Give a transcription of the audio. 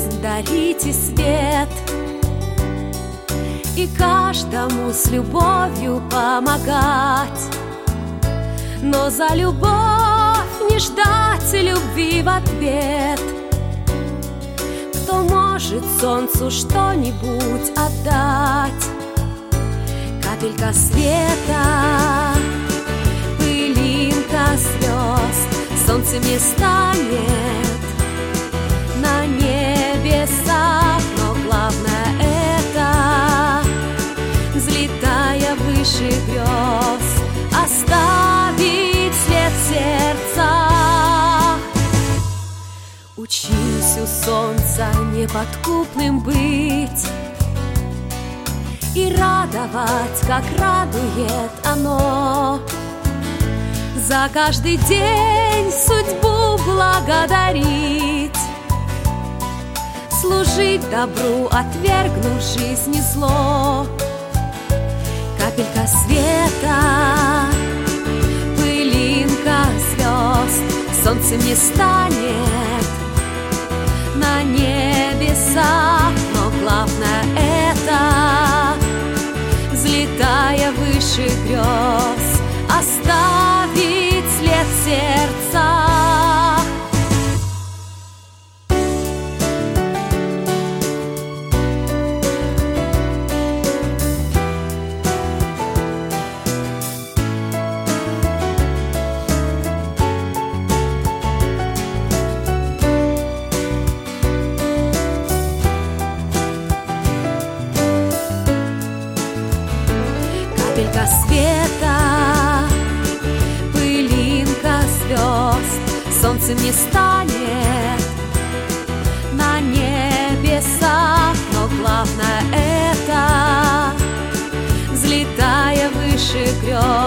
жизнь дарите свет и каждому с любовью помогать. Но за любовь не ждать любви в ответ. Кто может солнцу что-нибудь отдать? Капелька света, пылинка звезд, солнце не станет на небесах, но главное это, взлетая выше грез, оставить след в сердцах. Учись у солнца неподкупным быть и радовать, как радует оно. За каждый день судьбу благодарить, служить добру, отвергнув жизни зло. Капелька света, пылинка звезд, солнцем не станет на небесах, но главное это, взлетая выше грез, оставить след в сердцах. Капелька света, пылинка звезд, солнцем не станет на небесах, но главное это, взлетая выше грез,